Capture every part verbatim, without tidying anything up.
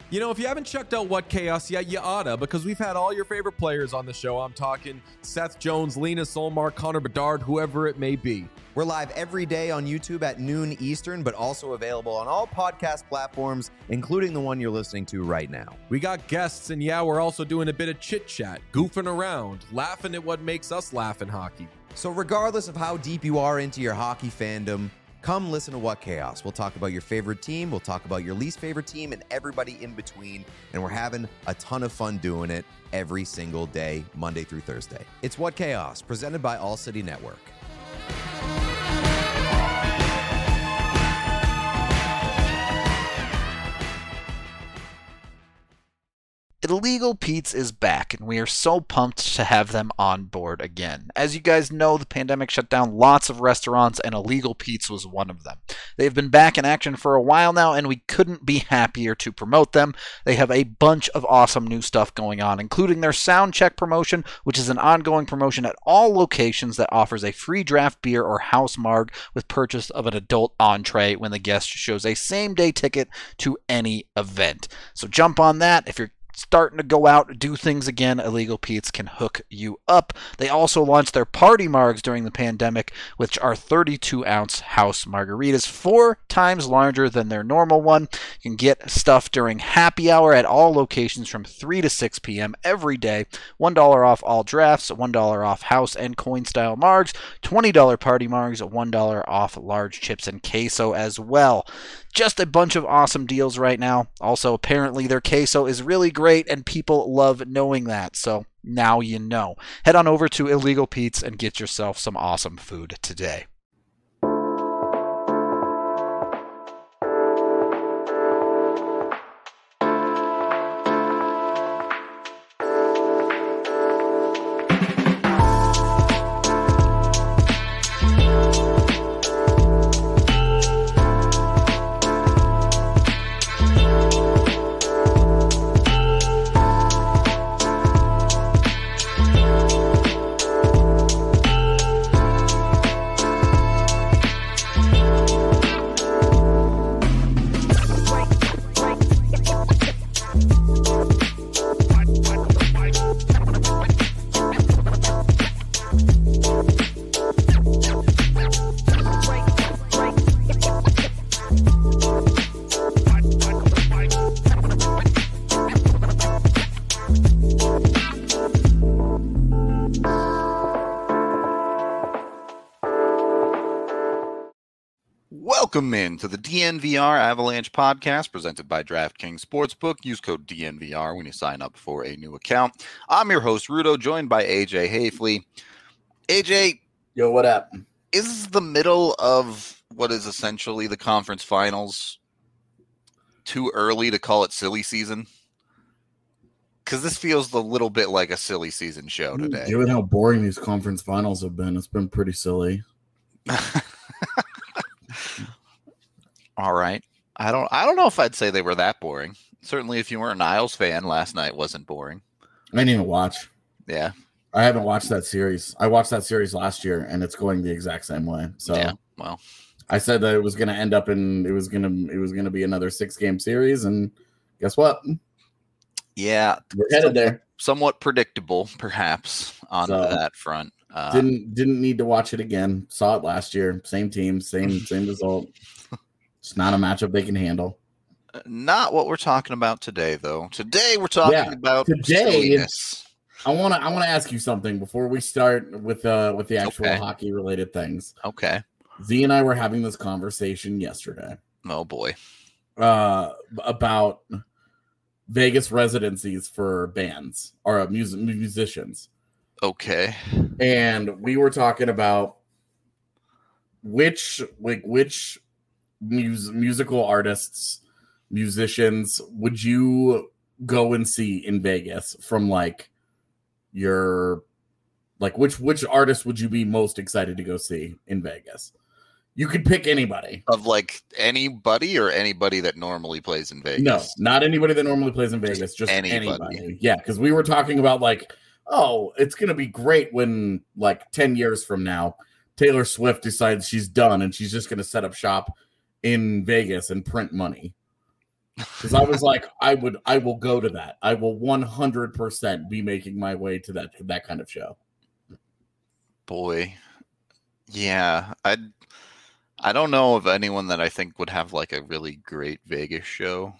You know, if you haven't checked out What Chaos yet, you oughta, because we've had all your favorite players on the show. I'm talking Seth Jones, Lena Solmark, Connor Bedard, whoever it may be. We're live every day on YouTube at noon Eastern, but also available on all podcast platforms, including the one you're listening to right now. We got guests, and yeah, we're also doing a bit of chit-chat, goofing around, laughing at what makes us laugh in hockey. So regardless of how deep you are into your hockey fandom, come listen to What Chaos. We'll talk about your favorite team, we'll talk about your least favorite team, and everybody in between, and we're having a ton of fun doing it every single day, Monday through Thursday. It's What Chaos, presented by All City Network. Illegal Pete's is back, and we are so pumped to have them on board again. As you guys know, the pandemic shut down lots of restaurants, and Illegal Pete's was one of them. They've been back in action for a while now, and we couldn't be happier to promote them. They have a bunch of awesome new stuff going on, including their Sound Check promotion, which is an ongoing promotion at all locations that offers a free draft beer or house marg with purchase of an adult entree when the guest shows a same-day ticket to any event. So jump on that. If you're starting to go out, do things again, Illegal Pete's can hook you up. They also launched their party margs during the pandemic, which are thirty-two ounce house margaritas, four times larger than their normal one. You can get stuff during happy hour at all locations from three to six p.m. every day. one dollar off all drafts, one dollar off house and coin style margs, twenty dollars party margs, one dollar off large chips and queso as well. Just a bunch of awesome deals right now. Also, apparently their queso is really great and people love knowing that. So now you know. Head on over to Illegal Pete's and get yourself some awesome food today. Welcome in to the D N V R Avalanche podcast presented by DraftKings Sportsbook. Use code D N V R when you sign up for a new account. I'm your host, Rudo, joined by A J Hafley. A J, yo, what up? Is the middle of what is essentially the conference finals too early to call it silly season? Because this feels a little bit like a silly season show today. Given how boring these conference finals have been, it's been pretty silly. All right. I don't I don't know if I'd say they were that boring. Certainly if you weren't an Isles fan, last night wasn't boring. I didn't even watch. Yeah. I haven't watched that series. I watched that series last year and it's going the exact same way. So yeah, well. I said that it was gonna end up in it was gonna it was gonna be another six game series, and guess what? Yeah. We're headed there. Somewhat predictable, perhaps, on so, that front. Uh, didn't didn't need to watch it again. Saw it last year. Same team, same same result. It's not a matchup they can handle. Not what we're talking about today, though. Today we're talking yeah, about today. I want to I want to ask you something before we start with uh with the actual okay. hockey related things. Okay. Z and I were having this conversation yesterday. Oh boy. Uh, about Vegas residencies for bands or music musicians. Okay. And we were talking about which like which mus- musical artists, musicians would you go and see in Vegas from like your like which which artist would you be most excited to go see in Vegas? You could pick anybody. Of like anybody or anybody that normally plays in Vegas? No, not anybody that normally plays in Vegas, just, just anybody. anybody. Yeah, because we were talking about like, oh, it's going to be great when like ten years from now, Taylor Swift decides she's done and she's just going to set up shop in Vegas and print money. Because I was like, I would, I will go to that. I will one hundred percent be making my way to that that kind of show. Boy, yeah, I I don't know of anyone that I think would have like a really great Vegas show.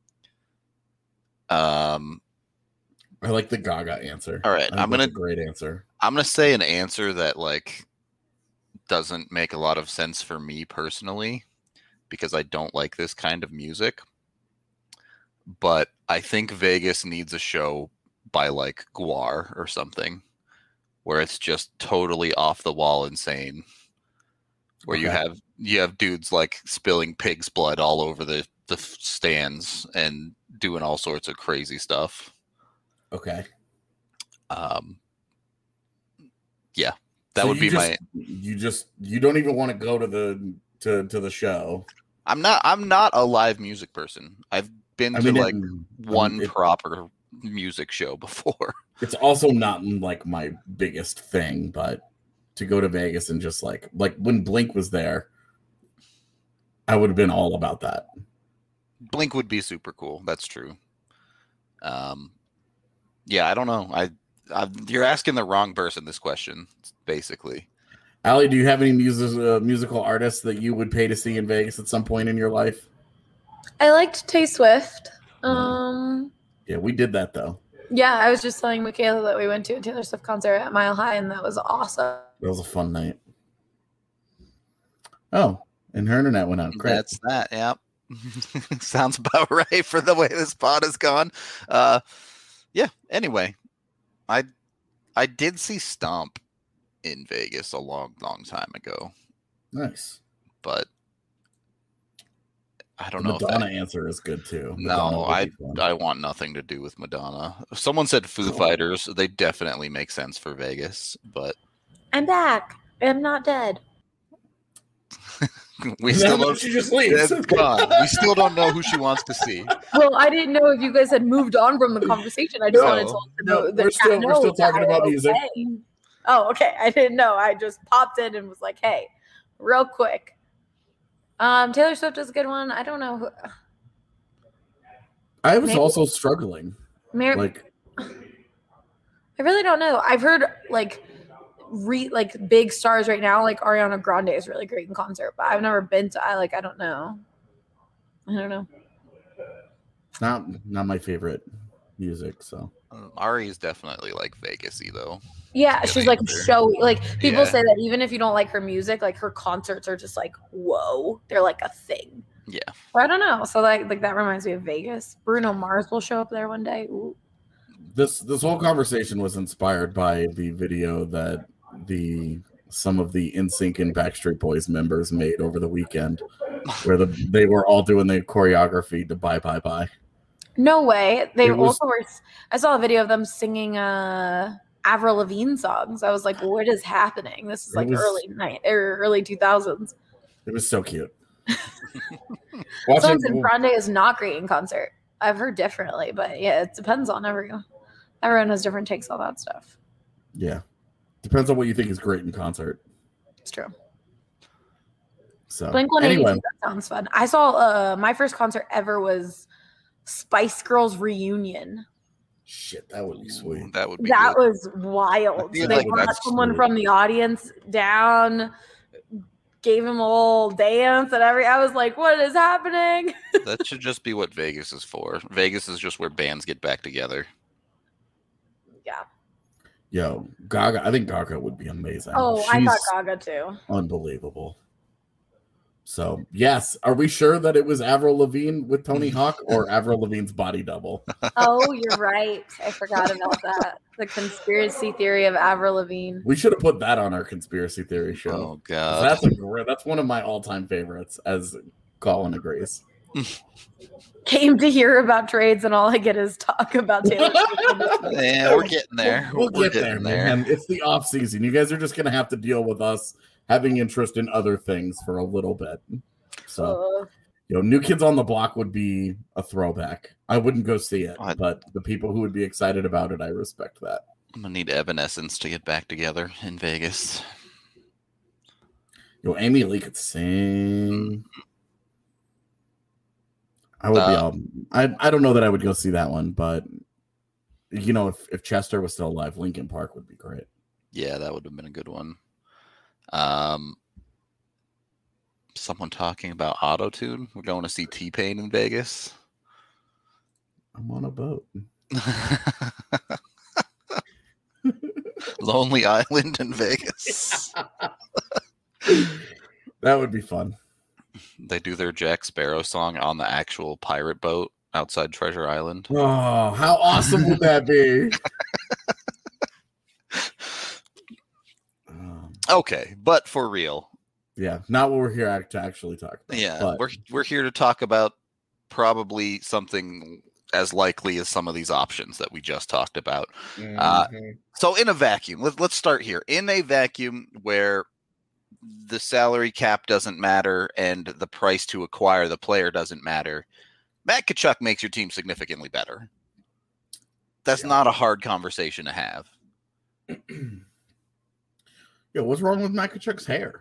Um, I like the Gaga answer. All right, I I'm gonna a great answer. I'm gonna say an answer that like doesn't make a lot of sense for me personally because I don't like this kind of music. But I think Vegas needs a show by like Guar or something where it's just totally off the wall insane. Where okay. you have you have dudes like spilling pig's blood all over the, the stands and doing all sorts of crazy stuff. Okay. Um yeah. That so would be just, my you just you don't even want to go to the to, to the show. I'm not I'm not a live music person. I've been I to mean, like it, one I mean, it, proper music show before. It's also not like my biggest thing, but to go to Vegas and just like like when Blink was there, I would have been all about that. Blink would be super cool. That's true. Um, yeah, I don't know. I, I you're asking the wrong person this question, basically. Allie, do you have any music, uh, musical artists that you would pay to see in Vegas at some point in your life? I liked Tay Swift. Um, yeah, we did that though. Yeah, I was just telling Michaela that we went to a Taylor Swift concert at Mile High, and that was awesome. That was a fun night. Oh, and her internet went out. Great. That's that. Yep. Sounds about right for the way this pod has gone. Uh, yeah. Anyway, I I did see Stomp in Vegas a long, long time ago. Nice, but I don't the know. Madonna if that, answer is good too. No, I I want nothing to do with Madonna. If someone said Foo Fighters, they definitely make sense for Vegas. But I'm back. I'm not dead. we still don't. She just leaves. It's gone. We still don't know who she wants to see. Well, I didn't know if you guys had moved on from the conversation. I just No. wanted to know No, the we're still we're still talking about okay. music. Oh, okay. I didn't know. I just popped in and was like, "Hey, real quick." Um, Taylor Swift is a good one. I don't know. Who... I was Maybe. also struggling. Mar- like, I really don't know. I've heard like. Re like big stars right now, like Ariana Grande is really great in concert, but I've never been to. I like I don't know. I don't know. Not not my favorite music. So Um, Ari is definitely like Vegas-y though. Yeah, It's she's getting like there. showy. Like people Yeah. say that even if you don't like her music, like her concerts are just like whoa, they're like a thing. Yeah. But I don't know. So like like that reminds me of Vegas. Bruno Mars will show up there one day. Ooh. this this whole conversation was inspired by the video that the some of the N Sync and Backstreet Boys members made over the weekend, where the they were all doing the choreography to Bye Bye Bye. No way. They It was- also were. I saw a video of them singing uh Avril Lavigne songs. I was like, what is happening? This is It like was- early night or early two thousands. It was so cute. Someone said Watching, Grande is not great in concert. I've heard differently, but yeah, it depends on everyone. Everyone has different takes on that stuff. yeah, depends on what you think is great in concert. It's true. So Blink one eighty-two, anyway, that sounds fun. I saw uh my first concert ever was Spice Girls reunion. shit, that would be sweet. That would be That good. was wild. I feel They like brought that's someone sweet. from the audience down, gave him a little dance and every. I was like, "What is happening?" That should just be what Vegas is for. Vegas is just where bands get back together. Yeah. Yo, Gaga, I think Gaga would be amazing. Oh, I She's thought Gaga too. unbelievable. So yes, are we sure that it was Avril Lavigne with Tony Hawk or Avril Lavigne's body double? Oh, you're right. I forgot about that. The conspiracy theory of Avril Lavigne. We should have put that on our conspiracy theory show. Oh god. That's a great, that's one of my all-time favorites, as Colin agrees. Came to hear about trades, and all I get is talk about Taylor Swift. Yeah, we're getting there. We'll, we're get there, getting man. It's the off season. You guys are just gonna have to deal with us having interest in other things for a little bit. So, Uh, you know, New Kids on the Block would be a throwback. I wouldn't go see it, I- but the people who would be excited about it, I respect that. I'm gonna need Evanescence to get back together in Vegas. Yo, Amy Lee could sing. I would be Uh, all. I I don't know that I would go see that one, but you know, if if Chester was still alive, Lincoln Park would be great. Yeah, that would have been a good one. Um, someone talking about auto tune. We're going to see T Pain in Vegas. I'm on a boat. Lonely Island in Vegas. That would be fun. They do their Jack Sparrow song on the actual pirate boat outside Treasure Island. Oh, how awesome would that be? um, Okay, but for real, yeah, not what we're here act- to actually talk about. yeah, but we're we're here to talk about probably something as likely as some of these options that we just talked about. Uh, Mhm. so in a vacuum, let, let's start here. In a vacuum where the salary cap doesn't matter and the price to acquire the player doesn't matter, Matt Tkachuk makes your team significantly better. That's Yeah. not a hard conversation to have. Yeah, what's wrong with Matt Tkachuk's hair?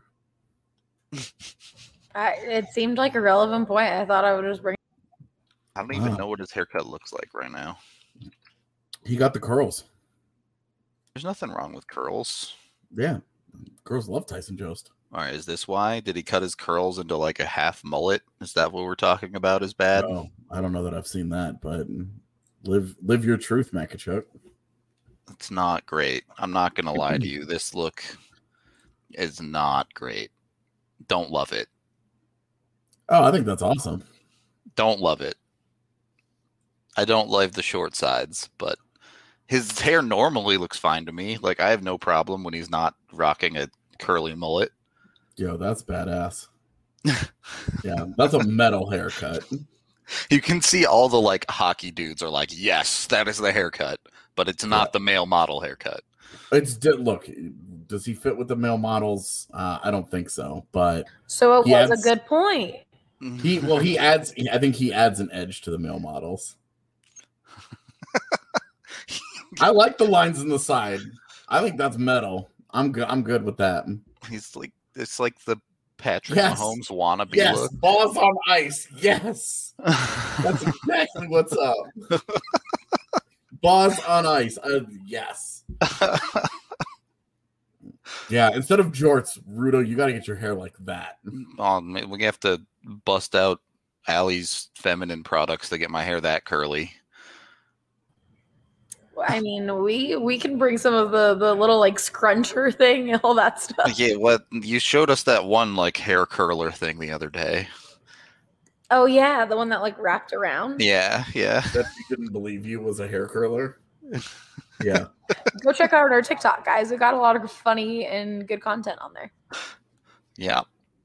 I, it seemed like a relevant point. I thought I would just bring. I don't even Wow. know what his haircut looks like right now. He got the curls. There's nothing wrong with curls. Yeah, girls love Tyson Jost. All right, is this why? Did he cut his curls into like a half mullet? Is that what we're talking about is bad? Oh, I don't know that I've seen that, but live live your truth, Matt Tkachuk. It's not great. I'm not going to lie to you. This look is not great. Don't love it. Oh, I think that's awesome. Don't love it. I don't love the short sides, but his hair normally looks fine to me. Like, I have no problem when he's not rocking a curly mullet. Yo, that's badass. Yeah, that's a metal haircut. You can see all the like hockey dudes are like, yes, that is the haircut, but it's not Yeah. the male model haircut. It's di- look. Does he fit with the male models? Uh, I don't think so, but So it He was adds- a good point. he well he adds. I think he adds an edge to the male models. I like the lines in the side. I think that's metal. I'm good. I'm good with that. He's like, it's like the Patrick Yes. Mahomes wannabe Yes, look. balls on ice. Yes, that's exactly what's up. Balls on ice. Uh, yes. Yeah. Instead of jorts, Rudo, you got to get your hair like that. Oh, man, we have to bust out Allie's feminine products to get my hair that curly. I mean, we we can bring some of the the little like scruncher thing and all that stuff. Yeah, what you showed us that one like hair curler thing the other day. Oh yeah, the one that like wrapped around. Yeah, yeah. That you didn't believe you was a hair curler. Yeah. Go check out our TikTok, guys. We got a lot of funny and good content on there. Yeah.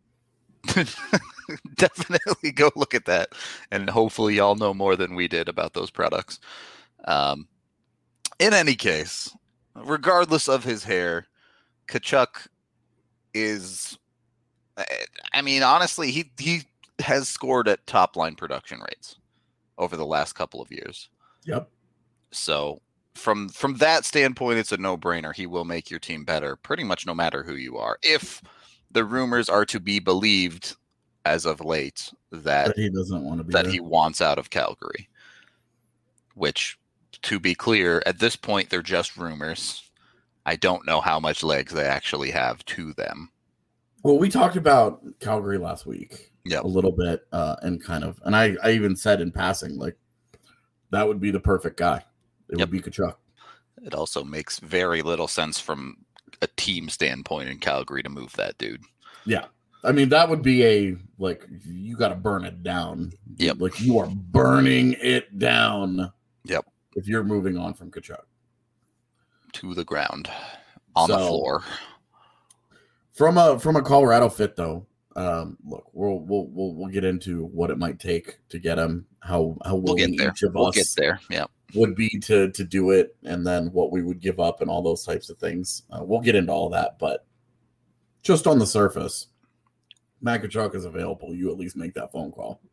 Definitely go look at that. And hopefully y'all know more than we did about those products. Um, in any case, regardless of his hair, Tkachuk is, I mean, honestly, he, he has scored at top line production rates over the last couple of years. Yep. So from from that standpoint, it's a no-brainer. He will make your team better pretty much no matter who you are. If the rumors are to be believed as of late that But he doesn't want to be that there. he wants out of Calgary, which, to be clear, at this point, they're just rumors. I don't know how much legs they actually have to them. Well, we talked about Calgary last week. Yep. A little bit, uh, and kind of, and I, I even said in passing, like, that would be the perfect guy. It Yep. would be Tkachuk. It also makes very little sense from a team standpoint in Calgary to move that dude. Yeah. I mean, that would be a, like, you got to burn it down. Yep. Like, you are burning it down. Yep. If you're moving on from Tkachuk. To the ground, on the So- floor. From a from a Colorado fit though, um, look, we'll we'll we'll we'll get into what it might take to get him, how how We'll willing get there. each of We'll us get there. Yeah. would be to to do it, and then what we would give up and all those types of things. Uh, we'll get into all that, but just on the surface, Matt Tkachuk is available. You at least make that phone call.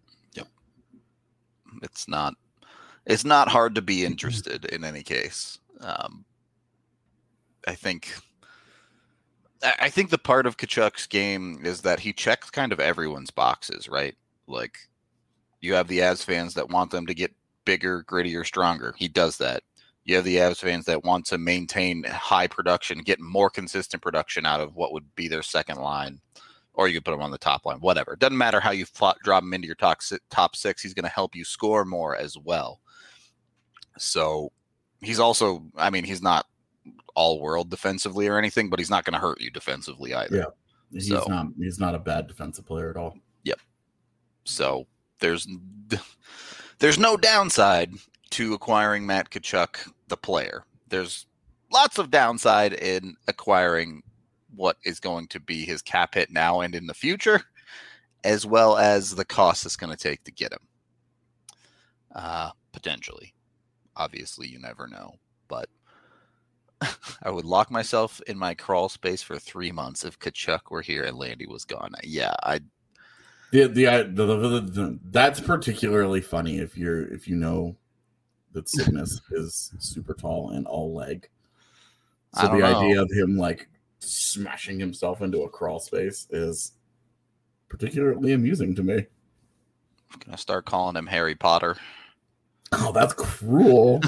It's not it's not hard to be interested in any case. Um, I think I I think the part of Tkachuk's game is that he checks kind of everyone's boxes, right? Like You have the Avs fans that want them to get bigger, grittier, stronger. He does that. You have the Avs fans that want to maintain high production, get more consistent production out of what would be their second line, or you could put him on the top line, whatever. It doesn't matter how you plot, drop him into your top, top six. He's going to help you score more as well. So he's also, I mean, he's not all world defensively or anything, but he's not going to hurt you defensively either. Yeah. He's so, not, he's not a bad defensive player at all. Yep. So there's, there's no downside to acquiring Matt Tkachuk, the player. There's lots of downside in acquiring what is going to be his cap hit now and in the future, as well as the cost it's going to take to get him. Uh, potentially. Obviously, you never know. But I would lock myself in my crawl space for three months if Tkachuk were here and Landy was gone. Yeah, I. The, the, the, the, the that's particularly funny if you're if you know that Cygnus is super tall and all leg. So the know. idea of him like smashing himself into a crawl space is particularly amusing to me. I'm gonna start calling him Harry Potter. Oh, that's cruel.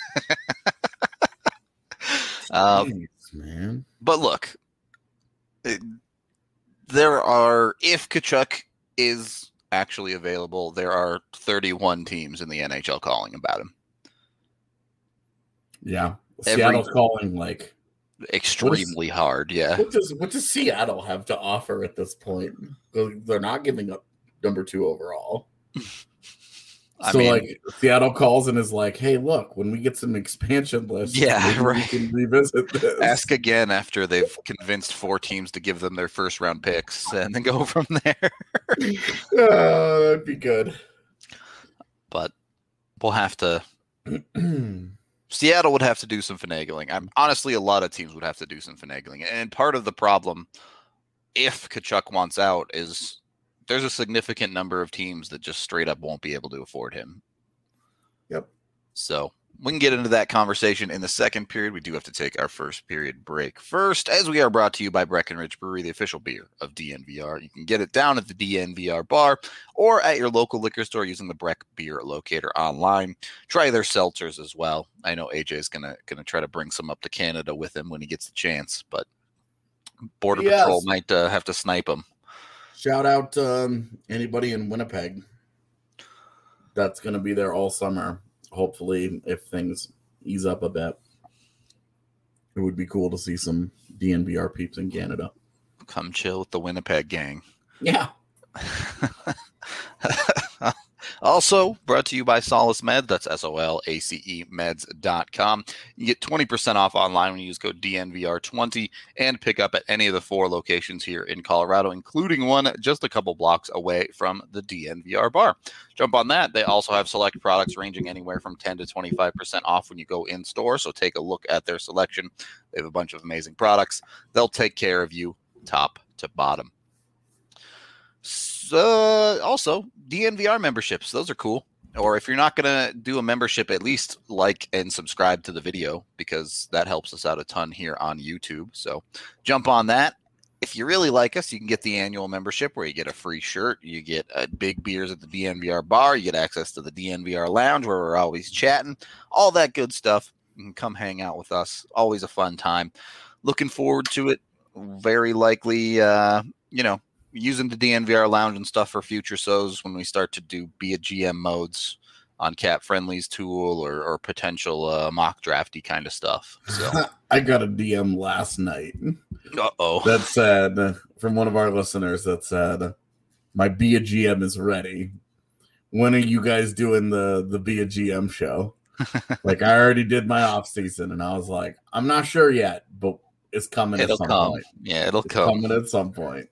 um, Jeez, man. But look, it, there are, if Tkachuk is actually available, there are thirty-one teams in the N H L calling about him. Yeah. Every, Seattle's calling like extremely is, hard. Yeah. What does what does Seattle have to offer at this point? They're not giving up number two overall. I so mean, like Seattle calls and is like, "Hey, look, when we get some expansion lists, yeah, maybe right. we can revisit this." Ask again after they've convinced four teams to give them their first round picks, and then go from there. Oh, that'd be good. But we'll have to. Seattle would have to do some finagling. I'm honestly, a lot of teams would have to do some finagling, and part of the problem, if Tkachuk wants out, is there's a significant number of teams that just straight up won't be able to afford him. Yep. So we can get into that conversation in the second period. We do have to take our first period break first, as we are brought to you by Breckenridge Brewery, the official beer of D N V R. You can get it down at the D N V R bar or at your local liquor store using the Breck Beer Locator online. Try their seltzers as well. I know A J is gonna gonna try to bring some up to Canada with him when he gets the chance, but Border Yes. Patrol might uh, have to snipe him. Shout out um, anybody in Winnipeg that's going to be there all summer. Hopefully, if things ease up a bit, it would be cool to see some D N V R peeps in Canada. Come chill with the Winnipeg gang. Yeah. Also brought to you by Solace Med. That's S O L A C E meds dot com. You get twenty percent off online when you use code D N V R twenty and pick up at any of the four locations here in Colorado, including one just a couple blocks away from the D N V R bar. Jump on that. They also have select products ranging anywhere from ten to twenty-five percent off when you go in store. So take a look at their selection. They have a bunch of amazing products. They'll take care of you top to bottom. Uh, also, D N V R memberships. Those are cool. Or if you're not going to do a membership, at least like and subscribe to the video, because that helps us out a ton here on YouTube. So jump on that. If you really like us, you can get the annual membership where you get a free shirt. You get uh, big beers at the D N V R bar. You get access to the D N V R lounge where we're always chatting. All that good stuff. You can come hang out with us. Always a fun time. Looking forward to it. Very likely, uh, you know, using the D N V R lounge and stuff for future shows when we start to do be a G M modes on Cap Friendly's tool or, or potential uh, mock drafty kind of stuff. So I got a D M last night. Uh-oh. That said, from one of our listeners that said, my Be a G M is ready. When are you guys doing the, the Be a G M show? Like, I already did my off season, and I was like, I'm not sure yet, but it's coming It'll at some come. point. Yeah, it'll It's come. coming at some point.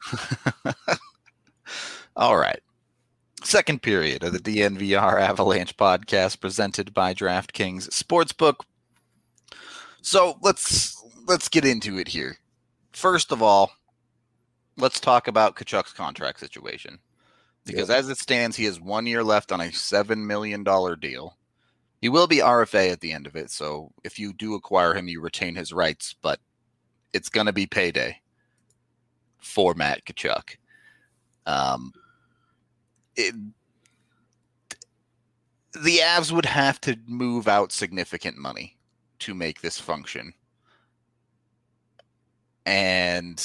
All right. Second period of the D N V R Avalanche podcast presented by DraftKings Sportsbook. So let's let's get into it here. First of all, let's talk about Tkachuk's contract situation. Because Yep. as it stands, he has one year left on a seven million dollars deal. He will be R F A at the end of it, so if you do acquire him, you retain his rights, but it's going to be payday for Matt Tkachuk. Um, it, the Avs would have to move out significant money to make this function. And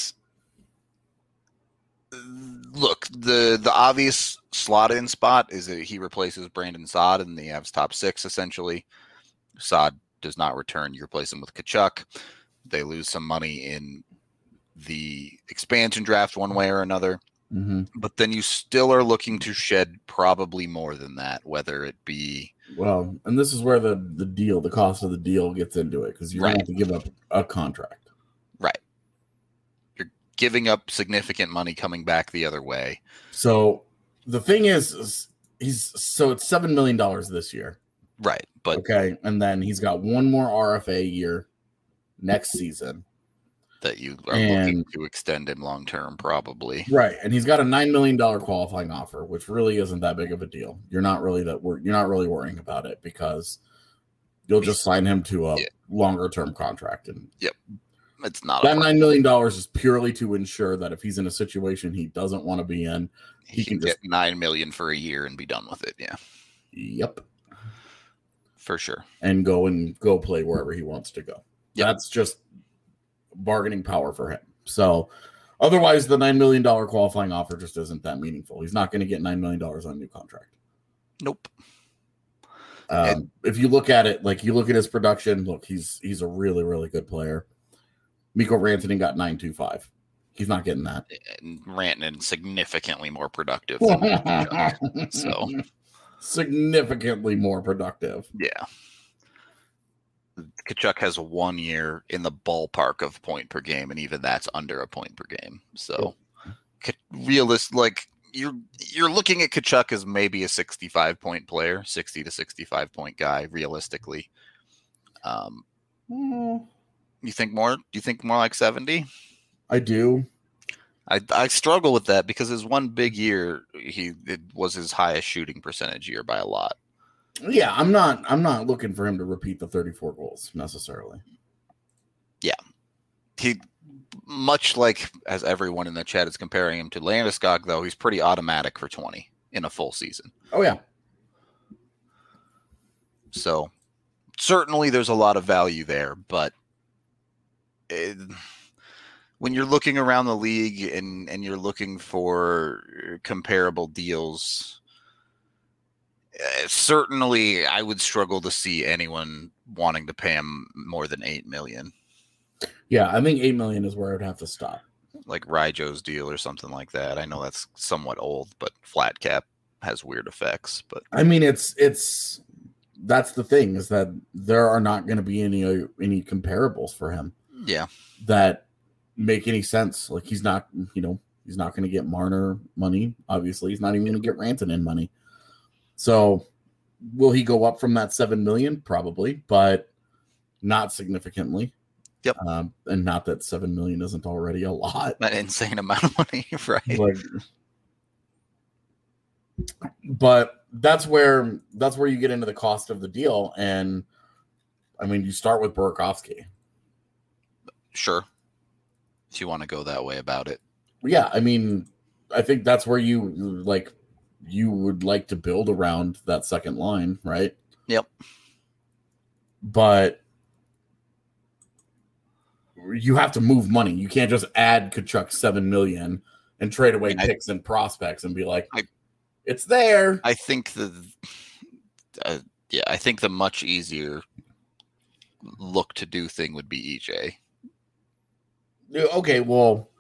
look, the the obvious slot in spot is that he replaces Brandon Saad in the Avs top six, essentially. Saad does not return. You replace him with Tkachuk. They lose some money in the expansion draft one way or another. Mm-hmm. But then you still are looking to shed probably more than that, whether it be... Well, and this is where the, the deal, the cost of the deal gets into it, because you're Right. going to have to give up a contract. Right. You're giving up significant money coming back the other way. So the thing is, is he's so it's seven million dollars this year. Right. But Okay. And then he's got one more R F A year next season. that you are And- looking to extend him long term, probably. Right. And he's got a nine million dollars qualifying offer, which really isn't that big of a deal. You're not really that wor- you're not really worrying about it because you'll just sign him to a Yeah. longer term contract. And It's not that a nine million dollars is purely to ensure that if he's in a situation he doesn't want to be in, he, he can can get just- nine million for a year and be done with it. Yeah, yep, for sure. and go and go play wherever he wants to go. Yep. That's just bargaining power for him. So otherwise the nine million dollars qualifying offer just isn't that meaningful. He's not going to get nine million dollars on a new contract. Nope. Um, And- if you look at it, like you look at his production, look, he's he's a really, really good player. Mikko Rantanen got nine two five. He's not getting that. And Rantanen significantly more productive than Tkachuk. So Significantly more productive. yeah. Tkachuk has one year in the ballpark of point per game, and even that's under a point per game. So K- realist, like you're you're looking at Tkachuk as maybe a sixty-five point player, sixty to sixty-five point guy, realistically. Um, you think more? Do you think more like seventy? I do. I I struggle with that because his one big year, he it was his highest shooting percentage year by a lot. Yeah, I'm not I'm not looking for him to repeat the thirty-four goals necessarily. He, much like as everyone in the chat is comparing him to Landeskog, though, he's pretty automatic for twenty in a full season. Oh yeah. So certainly there's a lot of value there, but it, when you're looking around the league and, and you're looking for comparable deals, uh, certainly I would struggle to see anyone wanting to pay him more than eight million. Yeah, I think eight million is where I'd have to stop. Like Ryjo's deal or something like that. I know that's somewhat old, but flat cap has weird effects. But I mean, it's it's that's the thing is that there are not going to be any any comparables for him yeah, that make any sense. Like he's not, you know, he's not going to get Marner money. Obviously, he's not even going to get Rantanen money. So, will he go up from that seven million? Probably, but not significantly. Yep. Um, and not that seven million isn't already a lot. an insane amount of money, right? Like, but that's where that's where you get into the cost of the deal, and I mean, you start with Burakovsky. Sure. If you want to go that way about it. Yeah, I mean, I think that's where you like you would like to build around that second line, right? Yep. But you have to move money. You can't just add Tkachuk seven million and trade away I- picks and prospects and be like, I- it's there. I think the uh, yeah, I think the much easier look to do thing would be E J. Okay, well,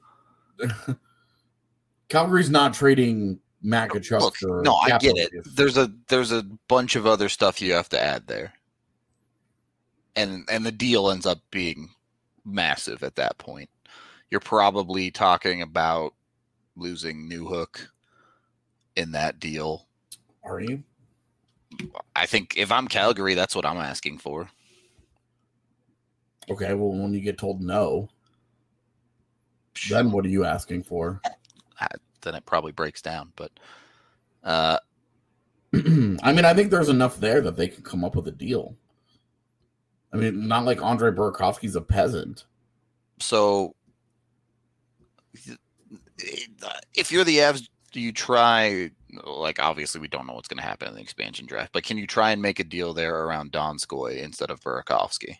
Calgary's not trading Matt Tkachuk Look, for no, I get it. Capitals. There's a there's a bunch of other stuff you have to add there. And and the deal ends up being massive at that point. You're probably talking about losing Newhook in that deal. Are you? I think if I'm Calgary, that's what I'm asking for. Okay, well, when you get told no, then what are you asking for? Then it probably breaks down. But uh, I mean, I think there's enough there that they could come up with a deal. I mean, not like Andre Burakovsky's a peasant. so if you're the Avs, do you try like obviously we don't know what's going to happen in the expansion draft, but can you try and make a deal there around Donskoy instead of Burakovsky?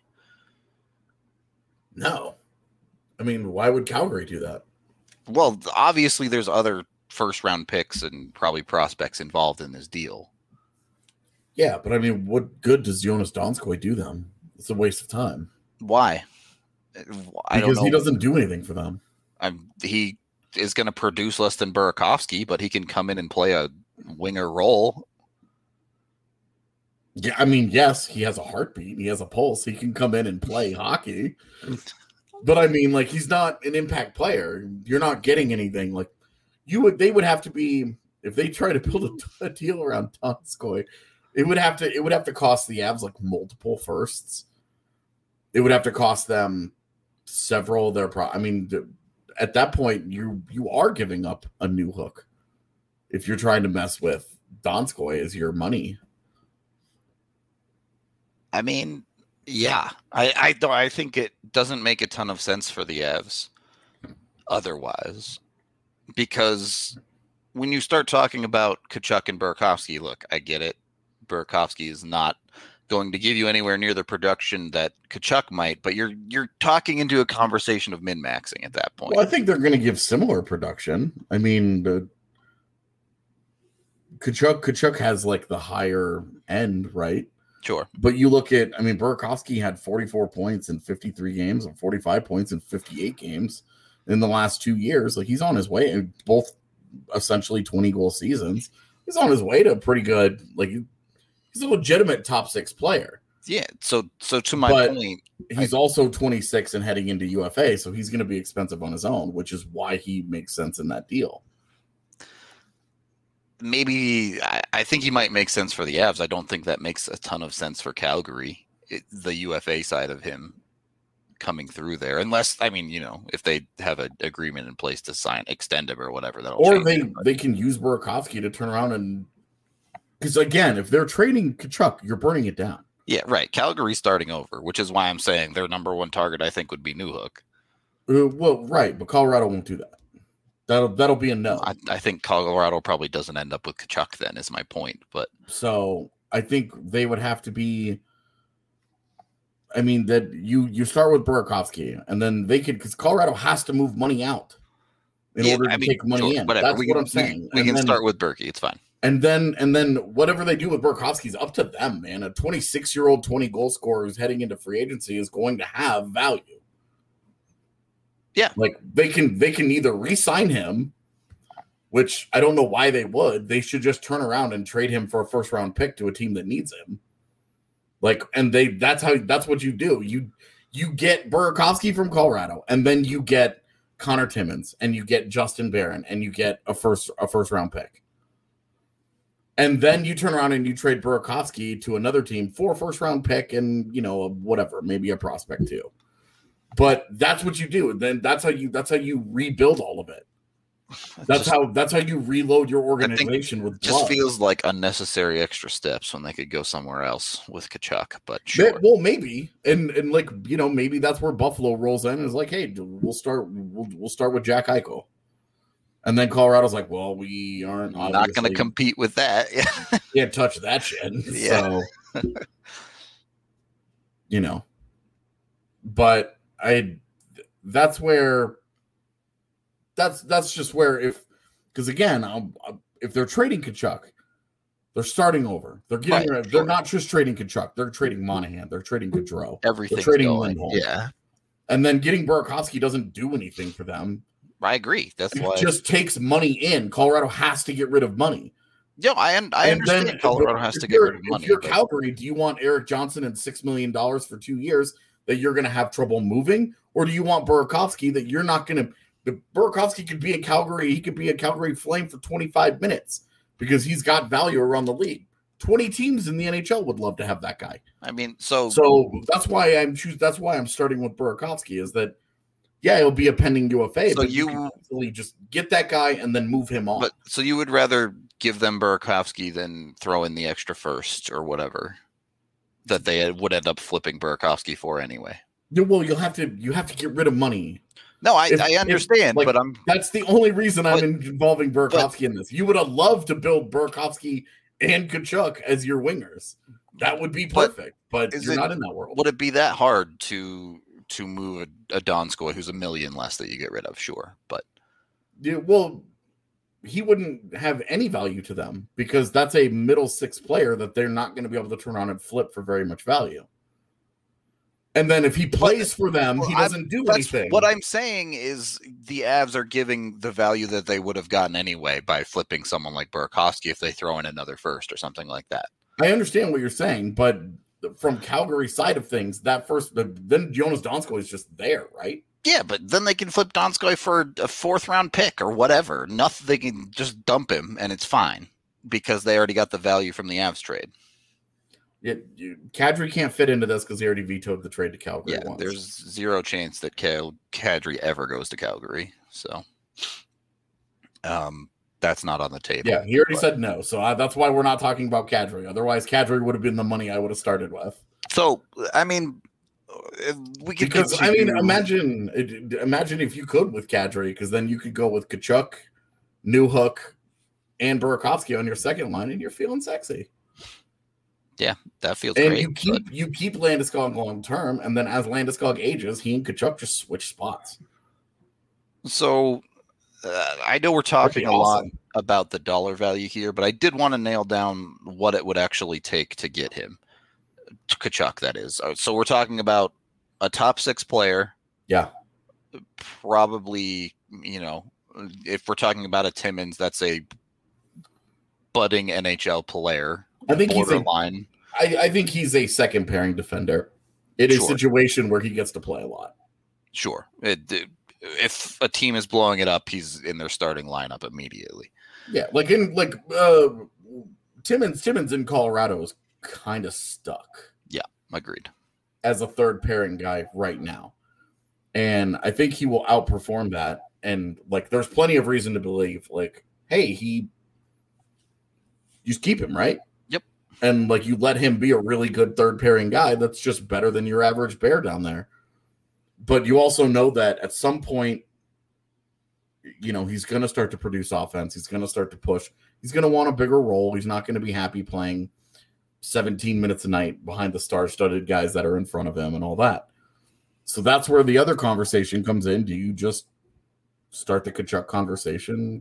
No. I mean, why would Calgary do that? Well, obviously there's other first round picks and probably prospects involved in this deal. Yeah, but I mean, what good does Jonas Donskoy do them? It's a waste of time. Why? I Because don't know. he doesn't do anything for them. I'm, he is going to produce less than Burakovsky, but he can come in and play a winger role. Yeah, I mean, yes, he has a heartbeat. He has a pulse. He can come in and play hockey. But I mean, like, he's not an impact player. You're not getting anything. Like, you would, they would have to be, if they try to build a, a deal around Donskoy, it would have to, it would have to cost the Avs like multiple firsts. It would have to cost them several of their pro. I mean, at that point, you you are giving up a new hook if you're trying to mess with Donskoy as your money. I mean, yeah, I I don't. I think it doesn't make a ton of sense for the Avs otherwise, because when you start talking about Tkachuk and Burakovsky, look, I get it. Burakovsky is not going to give you anywhere near the production that Tkachuk might, but you're you're talking into a conversation of min-maxing at that point. Well, I think they're going to give similar production. I mean, the Tkachuk Tkachuk has like the higher end, right? Sure. But you look at, I mean, Burakovsky had forty-four points in fifty-three games and forty-five points in fifty-eight games in the last two years. Like, he's on his way, both essentially twenty goal seasons. He's on his way to a pretty good, like, he's a legitimate top six player. Yeah. So, so to my But point, he's I, also twenty-six and heading into U F A, so he's going to be expensive on his own, which is why he makes sense in that deal. maybe I, I think he might make sense for the Avs. I don't think that makes a ton of sense for Calgary, it, the U F A side of him coming through there, unless, I mean, you know, if they have an agreement in place to sign, extend him or whatever, that'll or change they it, but- they can use Burakovsky to turn around and, because again, if they're trading Tkachuk, you're burning it down. Yeah, right. Calgary's starting over, which is why I'm saying their number one target, I think, would be Newhook. Uh, well, right, but Colorado won't do that. That'll that'll be a no. I, I think Colorado probably doesn't end up with Tkachuk then, is my point. But So I think they would have to be. I mean, that you you start with Burakovsky, and then they could, because Colorado has to move money out in yeah, order to I mean, take money sure, in. whatever. That's we what can, I'm saying. We, we And can then- start with Berkey. It's fine. And then and then whatever they do with Burakovsky is up to them, man. A twenty-six-year-old twenty goal scorer who's heading into free agency is going to have value. Yeah. Like they can they can either re-sign him, which I don't know why they would. They should just turn around and trade him for a first round pick to a team that needs him. Like, and they that's how that's what you do. You you get Burakovsky from Colorado, and then you get Connor Timmins, and you get Justin Barron, and you get a first a first round pick. And then you turn around and you trade Burakovsky to another team for a first round pick and, you know, whatever, maybe a prospect too. But that's what you do. Then that's how you that's how you rebuild all of it. That's Just- how that's how you reload your I think organization with just blood. feels like unnecessary extra steps when they could go somewhere else with Tkachuk. But Ma- sure. Well, maybe, and and like, you know, maybe that's where Buffalo rolls in and is like, hey, we'll start we'll, we'll start with Jack Eichel, and then Colorado's like, well, we aren't I'm not going to obviously- compete with that. Yeah. can't touch that shit. Yeah. So, you know, but I, that's where, that's, that's just where if, because again, I'll, I'll- if they're trading Tkachuk, they're starting over. They're getting, Right, they're sure. not just trading Tkachuk. They're trading Monahan. They're trading Gaudreau. Everything's trading going. Lindholm. Yeah, And then getting Burakovsky doesn't do anything for them. I agree. That's It why. just takes money in. Colorado has to get rid of money. Yo, I, un- I And understand then Colorado if has to get you're- rid of money. If you're but- Calgary, do you want Eric Johnson and six million dollars for two years that you're going to have trouble moving, or do you want Burakovsky that you're not going to? The Burakovsky could be a Calgary. He could be a Calgary Flame for twenty-five minutes because he's got value around the league. twenty teams in the N H L would love to have that guy. I mean, so So that's why I'm choose. That's why I'm starting with Burakovsky. Is that yeah, it'll be a pending U F A, So but you, you- can easily just get that guy and then move him on. but so you would rather give them Burakovsky than throw in the extra first or whatever that they would end up flipping Burakovsky for anyway. Yeah, well, you'll have to you have to get rid of money No, I, If- I if, understand, like, but I'm That's the only reason I'm But- involving Burakovsky in this. You would have loved to build Burakovsky and Kachuk as your wingers. That would be But perfect, but is you're it- not in that world. would it be that hard to to move a, a Donskoy who's a million less that you get rid of? Sure, but Yeah, well, he wouldn't have any value to them because that's a middle six player that they're not going to be able to turn on and flip for very much value. And then if he plays for them, he Well, doesn't do that's anything. what I'm saying is the Avs are giving the value that they would have gotten anyway by flipping someone like Burakovsky if they throw in another first or something like that. I understand what you're saying, but from Calgary's side of things, that first, then Jonas Donskoy is just there, right? Yeah, but then they can flip Donskoy for a fourth round pick or whatever. Nothing, they can just dump him and it's fine because they already got the value from the Avs trade. It, you, Kadri can't fit into this because he already vetoed the trade to Calgary. Yeah, once. there's zero chance that Cal- Kadri ever goes to Calgary. So um, that's not on the table. Yeah, he already but- said no. So I, that's why we're not talking about Kadri. Otherwise, Kadri would have been the money I would have started with. So, I mean, uh, we could Because I mean, continue- imagine it- imagine if you could with Kadri, because then you could go with Kachuk, Newhook, and Burakovsky on your second line, and you're feeling sexy. that feels And great. you keep you keep Landeskog long term, and then as Landeskog ages, he and Kachuk just switch spots. but- so, uh, I know we're talking That'd a be lot awesome. about the dollar value here, but I did want to nail down what it would actually take to get him. Kachuk, that is. Uh, So we're talking about a top six player. Yeah. Probably, you know, if we're talking about a Timmins, that's a budding N H L player. I think he's a, Borderline. I, I think he's a second pairing defender in a Sure. situation where he gets to play a lot. Sure. It, it- if a team is blowing it up, he's in their starting lineup immediately. Yeah, like in like uh Timmins Timmins in Colorado is kind of stuck Agreed. as a third pairing guy right now. And I think he will outperform that. And like there's plenty of reason to believe, like, hey, he you just keep him, right? Yep. And like you let him be a really good third pairing guy that's just better than your average bear down there. But you also know that at some point, you know, he's going to start to produce offense. He's going to start to push. He's going to want a bigger role. He's not going to be happy playing seventeen minutes a night behind the star-studded guys that are in front of him and all that. So that's where the other conversation comes in. Do you just start the Kachuk conversation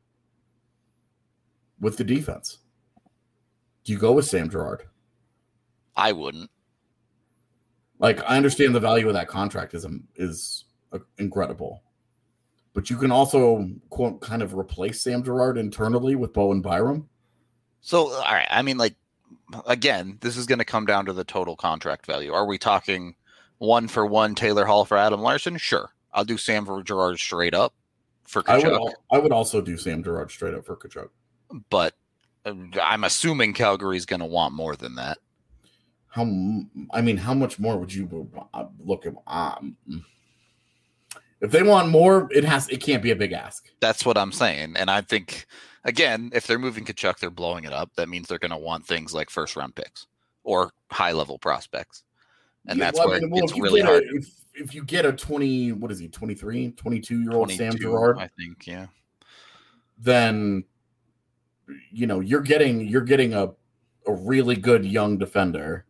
with the defense? Do you go with Sam Girard? I wouldn't. Like, I understand the value of that contract is is uh, incredible, but you can also quote kind of replace Sam Girard internally with Bowen Byram. So, all right. I mean, like, again, this is going to come down to the total contract value. Are we talking one for one Taylor Hall for Adam Larson? Sure. I'll do Sam Girard straight up for I would Kachuk, al- I would also do Sam Girard straight up for Kachuk. but uh, I'm assuming Calgary's going to want more than that. How m- I mean, how much more would you uh, look at? Um, if they want more, it has it can't be a big ask. That's what I'm saying. And I think, again, if they're moving Kachuk, they're blowing it up. That means they're going to want things like first round picks or high level prospects. And Yeah, that's well, I where mean, well, it's if you really get hard. A, if, if you get a twenty, what is he, twenty-three, twenty-two year old Sam twenty-two, Girard, I think, yeah. then you know you're getting you're getting a a really good young defender.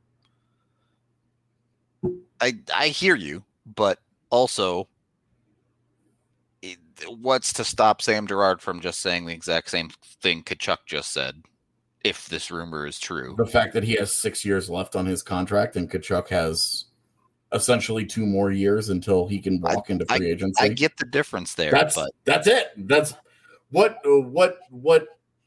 I I hear you, but also, it, what's to stop Sam Girard from just saying the exact same thing Kachuk just said, if this rumor is true? The fact that he has six years left on his contract and Kachuk has essentially two more years until he can walk into free agency. I get the difference there, that's but that's it. That's what uh, what what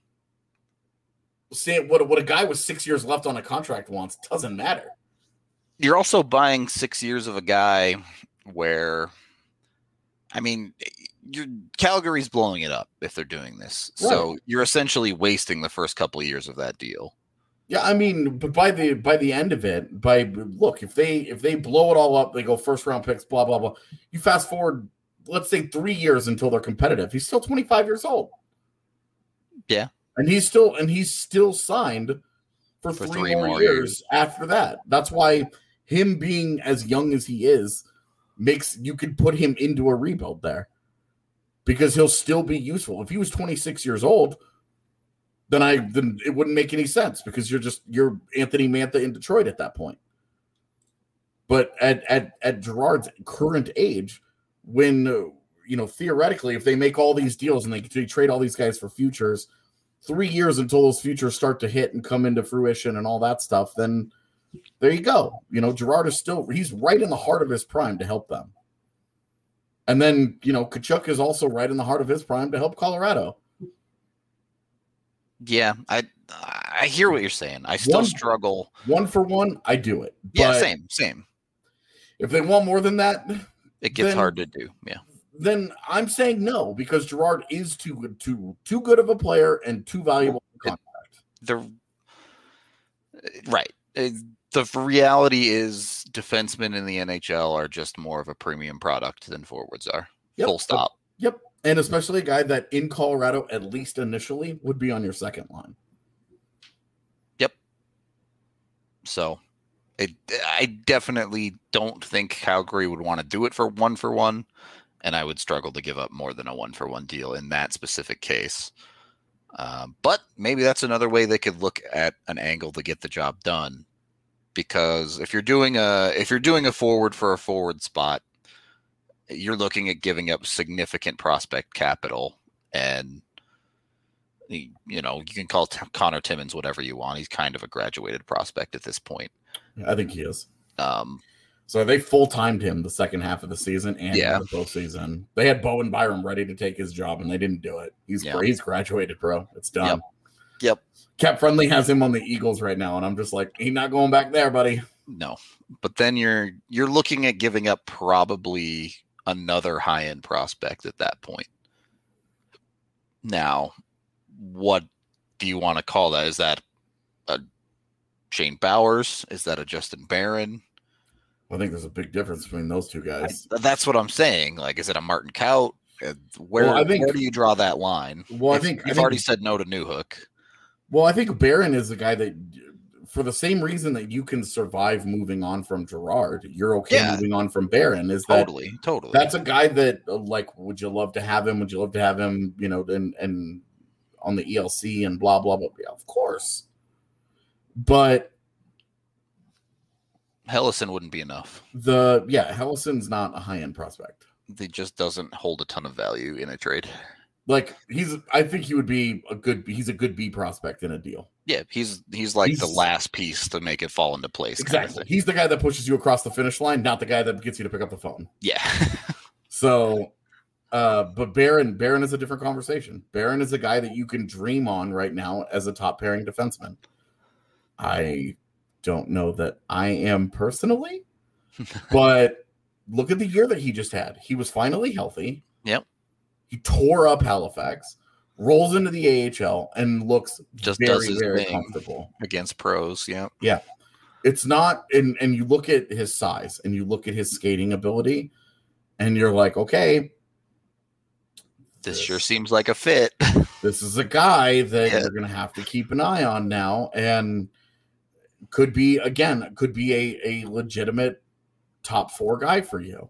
Sam what what a guy with six years left on a contract wants doesn't matter. you're also buying six years of a guy where, I mean, you're, Calgary's blowing it up if they're doing this. So Right. you're essentially wasting the first couple of years of that deal. Yeah, I mean, but by the by the end of it, by look, if they if they blow it all up, they go first round picks, blah blah blah. You fast forward, let's say three years until they're competitive. He's still twenty-five years old. Yeah. And he's still and he's still signed for, For three, three more, more years, years. after that. That's why him being as young as he is makes you could put him into a rebuild there because he'll still be useful. If he was twenty-six years old, then I then it wouldn't make any sense because you're just you're Anthony Mantha in Detroit at that point. But at at at Girard's current age, when uh, you know theoretically, if they make all these deals and they, they trade all these guys for futures, three years until those futures start to hit and come into fruition and all that stuff, then there you go. You know, Girard is still he's right in the heart of his prime to help them. And then you know, Tkachuk is also right in the heart of his prime to help Colorado. Yeah, I I hear what you're saying. I still one, struggle. One for one, I do it. Yeah, same, same. If they want more than that, it gets then, hard to do. Yeah. Then I'm saying no because Girard is too good, too too good of a player and too valuable for contract. The right. The reality is defensemen in the N H L are just more of a premium product than forwards are. Yep. Full stop. Yep. And especially a guy that in Colorado, at least initially, would be on your second line. Yep. So it, I definitely don't think Calgary would want to do it for one for one. And I would struggle to give up more than a one for one deal in that specific case. Uh, but maybe that's another way they could look at an angle to get the job done. Because if you're doing a if you're doing a forward for a forward spot, you're looking at giving up significant prospect capital, and you know you can call T- Connor Timmins whatever you want. He's kind of a graduated prospect at this point. I think he is. Um, so they full timed him the second half of the season and yeah. the postseason. They had Bowen Byram ready to take his job, and they didn't do it. He's Yeah. he's graduated, bro. It's done. Yep. Yep. Cap Friendly has him on the Eagles right now, and I'm just like, he's not going back there, buddy. No, but then you're you're looking at giving up probably another high end prospect at that point. Now, what do you want to call that? Is that a Shane Bowers? Is that a Justin Barron? I think there's a big difference between those two guys. I, that's what I'm saying. Like, is it a Martin Kaut? Where Well, I think- where do you draw that line? Well, I If think- I you've think- already said no to Newhook. Well, I think Barron is the guy that, for the same reason that you can survive moving on from Girard, you're okay Yeah. moving on from Barron. Is that Totally, totally. that's a guy that, uh, like, would you love to have him? Would you love to have him, you know, and and on the E L C and blah, blah, blah. Yeah, of course. But Hellison wouldn't be enough. the, yeah, Hellison's not a high-end prospect. He just doesn't hold a ton of value in a trade. Like, he's, I think he would be a good, he's a good B prospect in a deal. Yeah, he's he's like He's- the last piece to make it fall into place. kind of Exactly. thing. He's the guy that pushes you across the finish line, not the guy that gets you to pick up the phone. Yeah. So, uh, but Barron, Barron is a different conversation. Barron is a guy that you can dream on right now as a top pairing defenseman. I don't know that I am personally, but look at the year that he just had. He was finally healthy. Yep. He tore up Halifax, rolls into the A H L, and looks Just very, does his very thing. comfortable. Against pros, yeah. It's not, and, and you look at his size and you look at his skating ability, and you're like, okay, This sure seems like a fit. this is a guy that Yeah. you're going to have to keep an eye on now, and could be, again, could be a, a legitimate top four guy for you.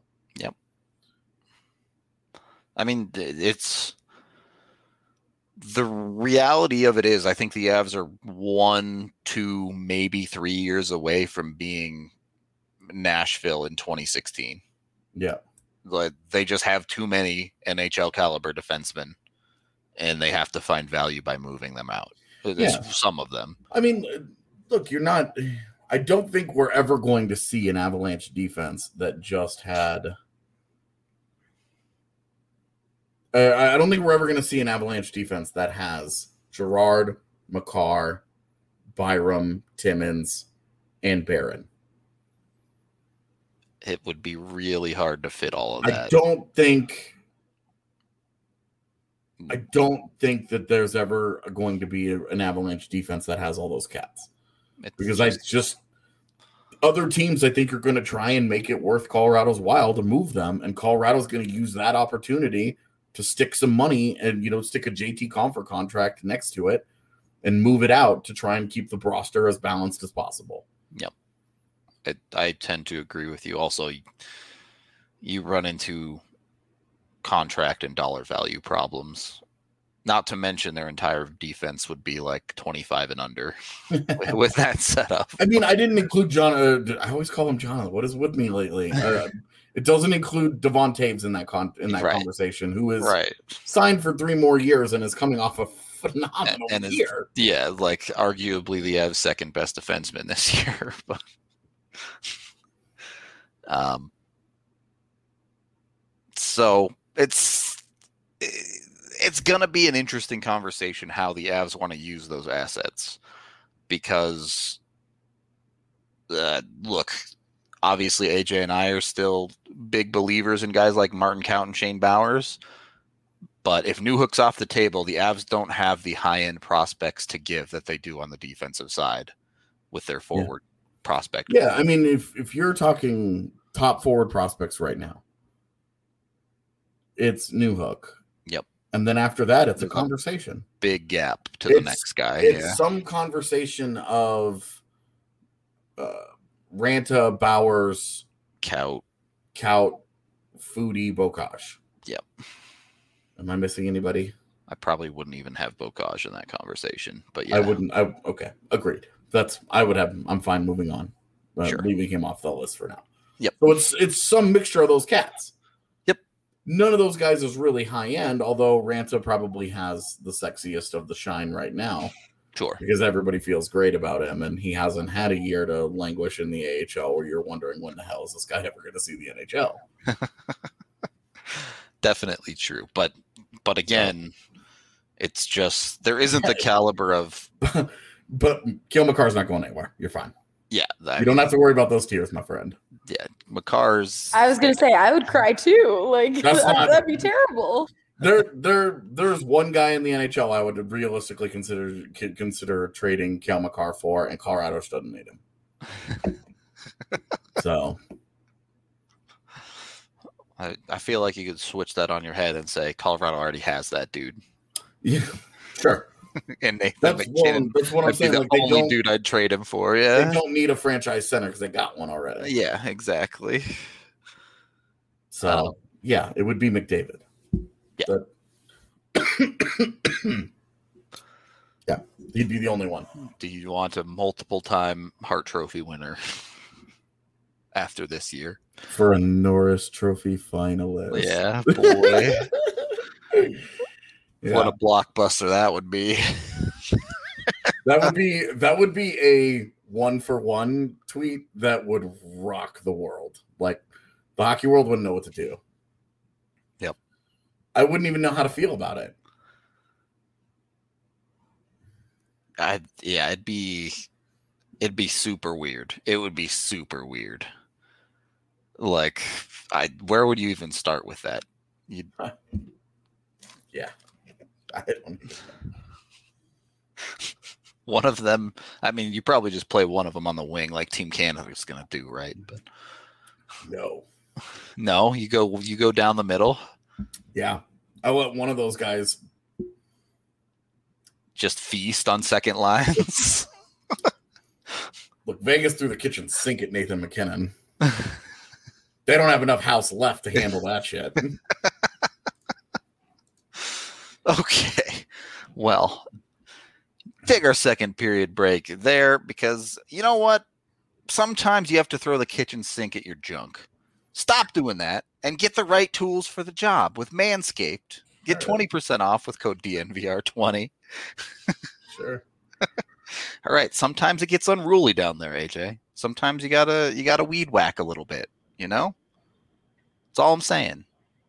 I mean, th- it's the reality of it is I think the Avs are one, two, maybe three years away from being Nashville in twenty sixteen. Yeah. Like, they just have too many N H L caliber defensemen, and they have to find value by moving them out. There's Yeah. some of them. I mean, look, you're not, I don't think we're ever going to see an Avalanche defense that just had, uh, I don't think we're ever going to see an Avalanche defense that has Girard, Makar, Byram, Timmins, and Barron. It would be really hard to fit all of I that. don't think I don't think that there's ever going to be a, an Avalanche defense that has all those cats. It's Because I just other teams I think are going to try and make it worth Colorado's while to move them, and Colorado's going to use that opportunity to stick some money and, you know, stick a J T Comfort contract next to it and move it out to try and keep the roster as balanced as possible. I, I tend to agree with you. Also, you run into contract and dollar value problems. Not to mention their entire defense would be like twenty-five and under with, with that setup. I mean, I didn't include John. Uh, I always call him John. What is with me lately? Uh, it doesn't include Devon Taves in that con- in that Right. conversation, who is Right. signed for three more years and is coming off a phenomenal And is- year. Yeah, like arguably the Avs' second best defenseman this year. But um, so it's it's gonna be an interesting conversation how the Avs want to use those assets, because uh, look, obviously A J and I are still big believers in guys like Martin Count and Shane Bowers. But if Newhook's off the table, the Avs don't have the high-end prospects to give that they do on the defensive side with their forward prospect. Yeah, I mean, if if you're talking top forward prospects right now, it's Newhook. Yep. And then after that, it's a Newhook. conversation. Big gap to the It's- next guy. It's Yeah. some conversation of uh, Ranta, Bowers, Cout. Kaut, Foodie, Bocage. Yep. Am I missing anybody? I probably wouldn't even have Bocage in that conversation. But yeah. I wouldn't. I okay. Agreed. That's. I would have. I'm fine moving on. Uh, Sure. Leaving him off the list for now. Yep. So it's it's some mixture of those cats. Yep. None of those guys is really high end, although Ranta probably has the sexiest of the shine right now Sure. because everybody feels great about him, and he hasn't had a year to languish in the A H L where you're wondering when the hell is this guy ever going to see the N H L? Definitely true. But but again, it's just there isn't the caliber of But Kale McCarr's not going anywhere. You're fine. yeah. I You don't mean, have to worry about those tears, my friend. yeah. McCarr's I was gonna say I would cry too. Like That's not- that'd be terrible. There, there, there's one guy in the N H L I would realistically consider c- consider trading Kale McCarr for, and Colorado just doesn't need him. So I, I feel like you could switch that on your head and say Colorado already has that dude. yeah, sure. And Nathan That's well, McKinnon that's what I'm would be saying. the Like they only don't, dude I'd trade him for. they Yeah. don't need a franchise center because they got one already. Yeah, exactly. So Um, yeah, it would be McDavid. Yeah. But- yeah, he'd be the only one. Do you want a multiple time Hart Trophy winner after this year? For a Norris Trophy finalist. Yeah, boy. Yeah. What a blockbuster that would be. That would be that would be a one for one tweet that would rock the world. Like the hockey world wouldn't know what to do. Yep. I wouldn't even know how to feel about it. I yeah, it'd be it'd be super weird. It would be super weird. Like I where would you even start with that? You Yeah. I don't even know. one of them, I mean, you probably just play one of them on the wing like Team Canada's going to do, right? But No. no, you go you go down the middle. Yeah. I let one of those guys Just feast on second lines. look Vegas through the kitchen sink at Nathan McKinnon. They don't have enough house left to handle that shit. Okay. Well, take our second period break there because you know what? Sometimes you have to throw the kitchen sink at your junk. Stop doing that and get the right tools for the job with Manscaped. Get twenty percent off with code D N V R twenty. Sure. All right. Sometimes it gets unruly down there, A J. Sometimes you gotta you gotta weed whack a little bit, you know? That's all I'm saying.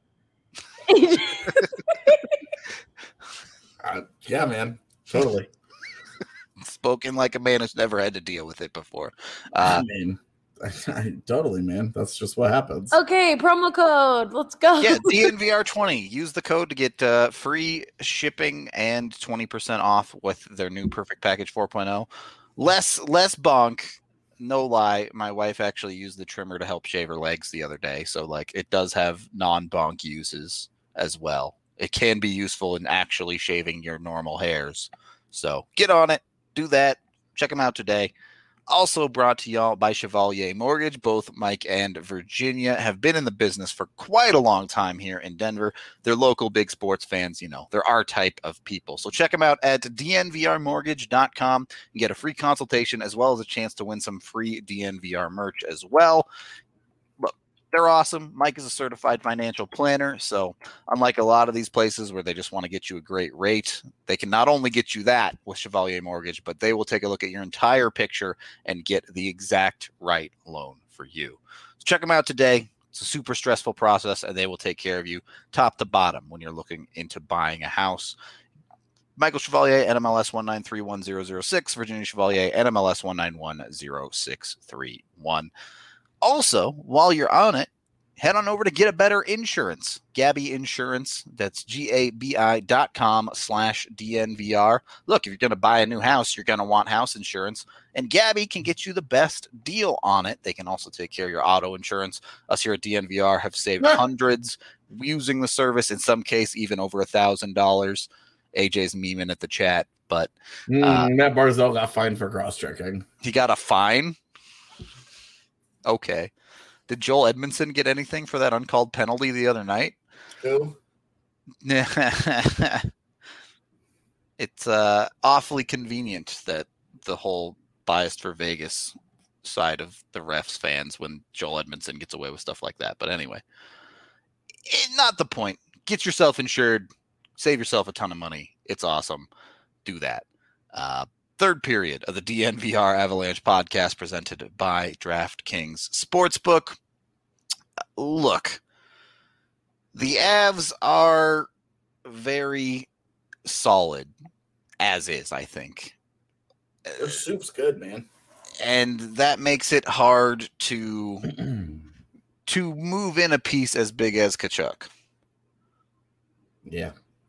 Uh, yeah, man. Totally. Spoken like a man who's never had to deal with it before. Uh, I mean, I, totally, man. That's just what happens. Okay, promo code. Let's go. yeah, D N V R twenty. Use the code to get uh, free shipping and twenty percent off with their new Perfect Package four point oh. Less less bonk. No lie, my wife actually used the trimmer to help shave her legs the other day. So like it does have non-bonk uses as well. It can be useful in actually shaving your normal hairs. So get on it. Do that. Check them out today. Also brought to y'all by Chevalier Mortgage. Both Mike and Virginia have been in the business for quite a long time here in Denver. They're local big sports fans, you know. They're our type of people. So check them out at d n v r mortgage dot com and get a free consultation as well as a chance to win some free D N V R merch as well. Look, they're awesome. Mike is a certified financial planner, so unlike a lot of these places where they just want to get you a great rate, they can not only get you that with Chevalier Mortgage, but they will take a look at your entire picture and get the exact right loan for you. So check them out today. It's a super stressful process, and they will take care of you top to bottom when you're looking into buying a house. Michael Chevalier, N M L S one nine three one zero zero six, Virginia Chevalier, N M L S one nine one zero six three one. Also, while you're on it, head on over to Get a Better Insurance. Gabi Insurance, that's G A B I dot com slash D N V R. Look, if you're going to buy a new house, you're going to want house insurance, and Gabi can get you the best deal on it. They can also take care of your auto insurance. Us here at D N V R have saved hundreds using the service, in some case even over a thousand dollars. A J's memeing at the chat, but uh, mm, Matt Barzell got fined for cross-checking. He got a fine? Okay. Did Joel Edmondson get anything for that uncalled penalty the other night? Who? It's uh, awfully convenient that the whole biased for Vegas side of the refs fans when Joel Edmondson gets away with stuff like that. But anyway, it, not the point. Get yourself insured. Save yourself a ton of money. It's awesome. Do that. Uh, third period of the D N V R Avalanche podcast presented by DraftKings Sportsbook. Look, the Avs are very solid as is, I think. Their soup's good, man. And that makes it hard to to move in a piece as big as Tkachuk. Yeah.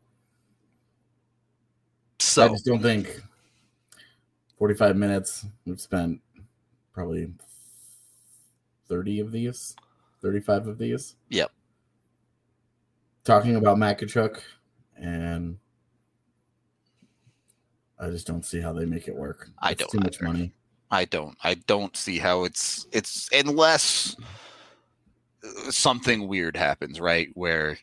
So I just don't think forty-five minutes, we've spent probably thirty of these, thirty-five of these. Yep. Talking about Matt Tkachuk, and I just don't see how they make it work. I It's don't too much either. money. I don't. I don't see how it's it's unless something weird happens, right? Where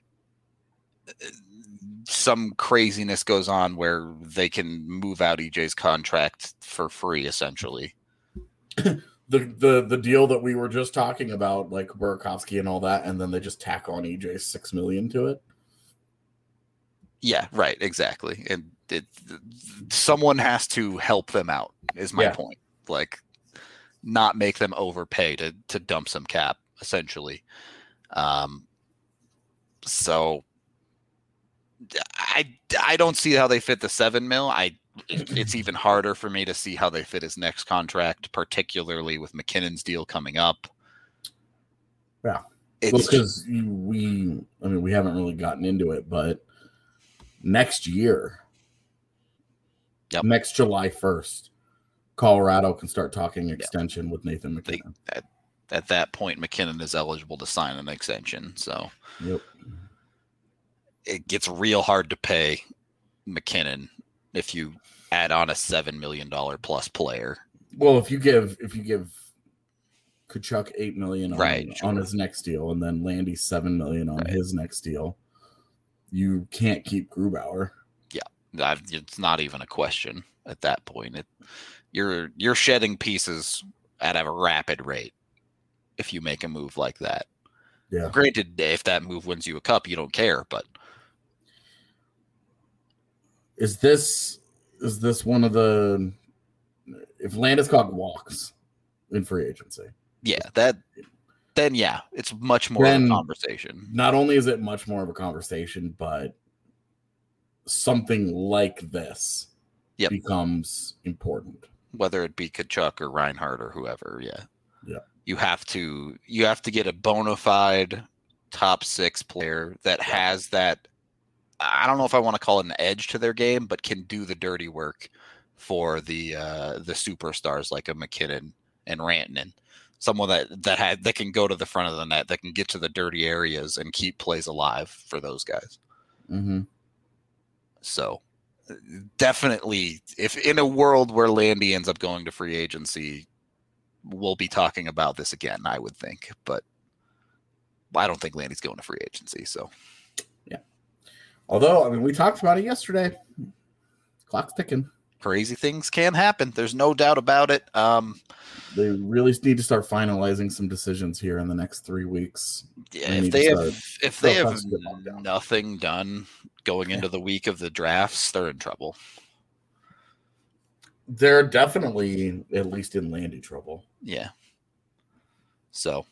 some craziness goes on where they can move out E J's contract for free, essentially. The the the deal that we were just talking about, like Burakovsky and all that, and then they just tack on E J six million to it. Yeah, right, exactly. And it, someone has to help them out, is my Yeah. point. Like, not make them overpay to to dump some cap, essentially. Um, so I I don't see how they fit the seven mil. I it, it's even harder for me to see how they fit his next contract, particularly with McKinnon's deal coming up. Yeah. It's Well, because we, I mean, we haven't really gotten into it, but next year, Yep. next July first, Colorado can start talking extension with Nathan They- McKinnon. at, at that point, McKinnon is eligible to sign an extension. So Yep. it gets real hard to pay McKinnon if you add on a seven million dollars plus player. Well, if you give if you give Kachuk eight million on, Right, on sure. his next deal, and then Landy seven million on Right. his next deal, you can't keep Grubauer. I- It's not even a question at that point. It, you're you're shedding pieces at a rapid rate if you make a move like that. Yeah. Granted, if that move wins you a cup, you don't care. But Is this is this one of the if Landeskog walks in free agency? yeah, that then yeah, it's much more Then- of a conversation. Not only is it much more of a conversation, but something like this Yep. becomes important. Whether it be Kachuk or Reinhardt or whoever, yeah. Yeah. You have to you have to get a bona fide top six player that has that, I don't know if I want to call it an edge to their game, but can do the dirty work for the uh, the superstars like a McKinnon and Rantanen. Someone that that had that can go to the front of the net, that can get to the dirty areas and keep plays alive for those guys. Mm-hmm. So definitely, if in a world where Landy ends up going to free agency, we'll be talking about this again, I would think. But I don't think Landy's going to free agency. So, yeah. Although, I mean, we talked about it yesterday. Clock's ticking. Crazy things can happen. There's no doubt about it. Um, they really need to start finalizing some decisions here in the next three weeks. Yeah, they if they have start, if they have nothing done going into the week of the drafts, they're in trouble. They're definitely at least in Landy trouble. Yeah. So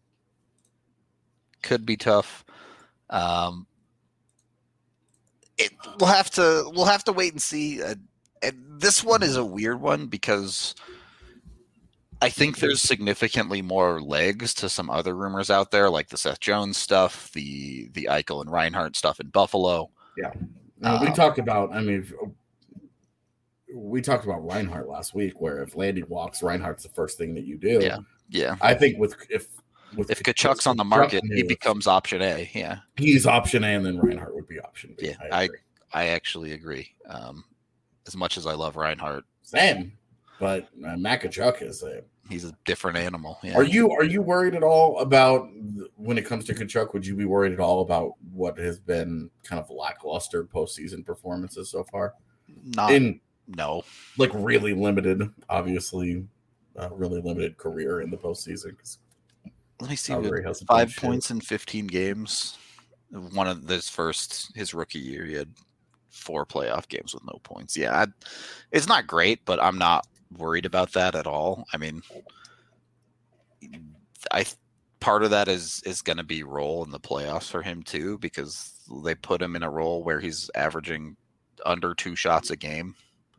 could be tough. Um, it, we'll have to we'll have to wait and see. Uh, and this one is a weird one because I think there's significantly more legs to some other rumors out there, like the Seth Jones stuff, the the Eichel and Reinhart stuff in Buffalo. Yeah, uh, we talked about. I mean, we talked about Reinhart last week, where if Landy walks, Reinhart's the first thing that you do. Yeah, yeah. I think with if with if Kachuk's on the market, he becomes option A. Yeah, he's option A, and then Reinhart would be option B. Yeah, I I, I actually agree. Um, as much as I love Reinhart, same. But uh, Matt Tkachuk is a he's a different animal. Yeah. Are you are you worried at all about when it comes to Tkachuk? Would you be worried at all about what has been kind of lackluster postseason performances so far? Not in no, like really limited, obviously, uh, really limited career in the postseason. Let me see. Five points in fifteen games. One of this first his rookie year, he had four playoff games with no points. Yeah, I, it's not great, but I'm not worried about that at all. I mean, I part of that is is going to be role in the playoffs for him too, because they put him in a role where he's averaging under two shots a game.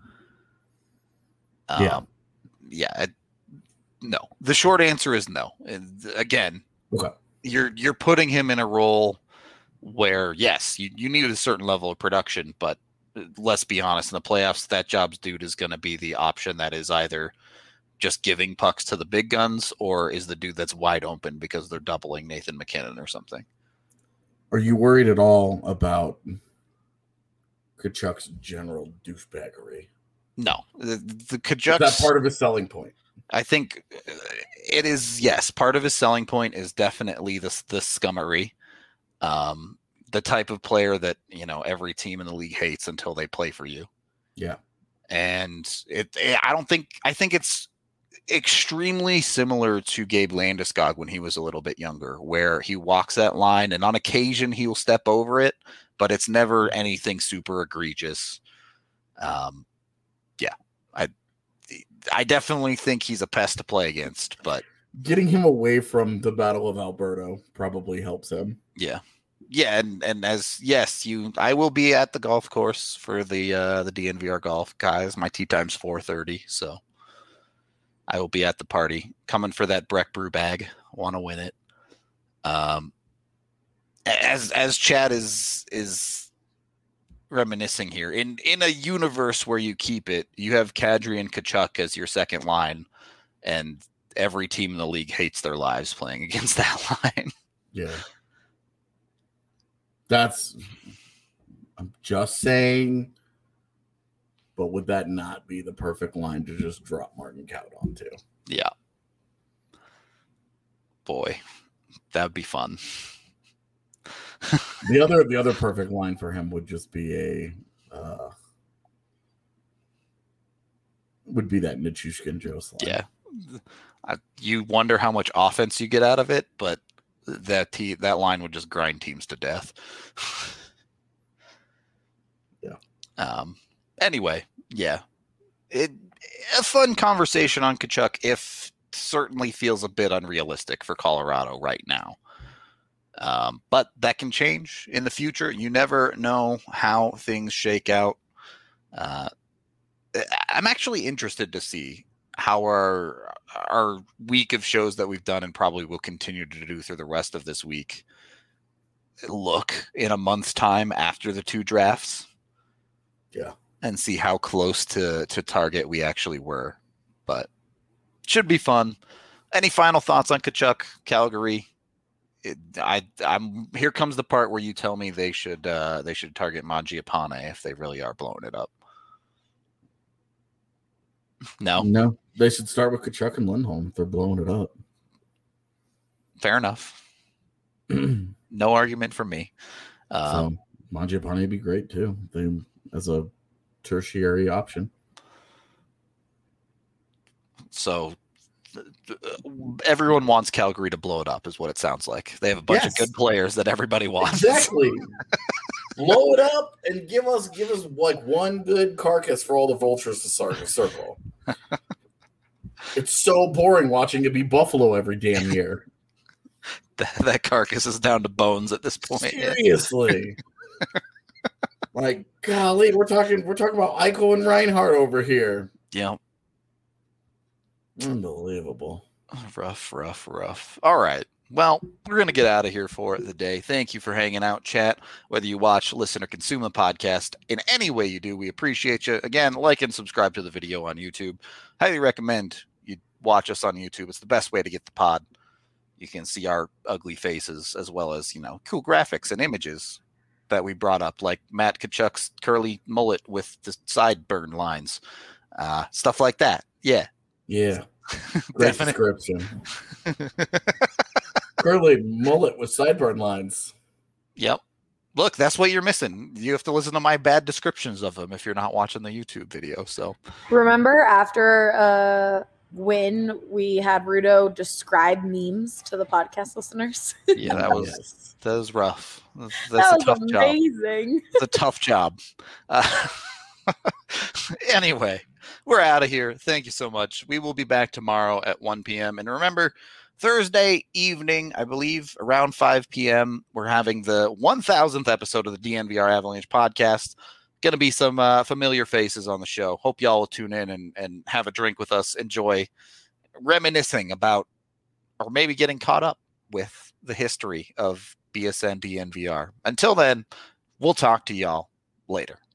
Yeah, um, yeah. I, no, the short answer is no. And again, okay. you're you're putting him in a role where yes, you you need a certain level of production, but let's be honest, in the playoffs, that job's dude is going to be the option that is either just giving pucks to the big guns or is the dude that's wide open because they're doubling Nathan McKinnon or something. Are you worried at all about Tkachuk's general douchebaggery? No. The, the Tkachuk's, is that part of his selling point? I think it is, yes. Part of his selling point is definitely the, the scummery. Um, the type of player that, you know, every team in the league hates until they play for you. Yeah. And it, I don't think, I think it's extremely similar to Gabe Landeskog when he was a little bit younger, where he walks that line and on occasion he will step over it, but it's never anything super egregious. Um, yeah, I, I definitely think he's a pest to play against, but getting him away from the Battle of Alberta probably helps him. Yeah. Yeah, and, and as yes, you I will be at the golf course for the uh, the D N V R golf guys. My tee time's four thirty, so I will be at the party. Coming for that Breck Brew bag. Want to win it. Um, as as Chad is is reminiscing here in in a universe where you keep it, you have Kadri and Tkachuk as your second line, and every team in the league hates their lives playing against that line. Yeah. That's, I'm just saying, but would that not be the perfect line to just drop Martin Kaut onto? Yeah. Boy, that would be fun. the other, the other perfect line for him would just be a, uh, would be that Nichushkin Jost line. Yeah. I, you wonder how much offense you get out of it, but that te- that line would just grind teams to death. yeah. Um. Anyway, yeah, it a fun conversation on Tkachuk. If certainly feels a bit unrealistic for Colorado right now. Um, but that can change in the future. You never know how things shake out. Uh, I'm actually interested to see how our our week of shows that we've done and probably will continue to do through the rest of this week look in a month's time after the two drafts. Yeah. And see how close to, to target we actually were. But should be fun. Any final thoughts on Tkachuk, Calgary? It, I I'm here comes the part where you tell me they should uh, they should target Mangiapane if they really are blowing it up. No. No, they should start with Kachuk and Lindholm if they're blowing it up. Fair enough. No argument from me. Um, so Mangiapane would be great too. They, as a tertiary option. So everyone wants Calgary to blow it up, is what it sounds like. They have a bunch Yes. of good players that everybody wants. Exactly. Blow it up and give us give us like one good carcass for all the vultures to start to circle. It's so boring watching it be Buffalo every damn year. that, that carcass is down to bones at this point. Seriously. Like, golly, we're talking we're talking about Eichel and Reinhardt over here. Yeah. Unbelievable. Rough, rough, rough. All right. Well, we're going to get out of here for the day. Thank you for hanging out, chat. Whether you watch, listen, or consume the podcast in any way you do, we appreciate you. Again, like and subscribe to the video on YouTube. Highly recommend you watch us on YouTube. It's the best way to get the pod. You can see our ugly faces as well as, you know, cool graphics and images that we brought up, like Matt Kachuk's curly mullet with the sideburn lines. Uh, stuff like that. Yeah. Yeah. Great Definite- description. Curly mullet with sideburn lines. Yep. Look, that's what you're missing. You have to listen to my bad descriptions of them if you're not watching the YouTube video. So Remember after uh when we had Rudo describe memes to the podcast listeners? yeah, that was Yes. that was rough. That's, That that's a was tough job. amazing. It's a tough job. Uh, anyway, we're out of here. Thank you so much. We will be back tomorrow at one p.m. And remember, Thursday evening, I believe, around five p.m., we're having the one thousandth episode of the D N V R Avalanche podcast. Going to be some uh, familiar faces on the show. Hope y'all will tune in and, and have a drink with us. Enjoy reminiscing about, or maybe getting caught up with the history of B S N D N V R. Until then, we'll talk to y'all later.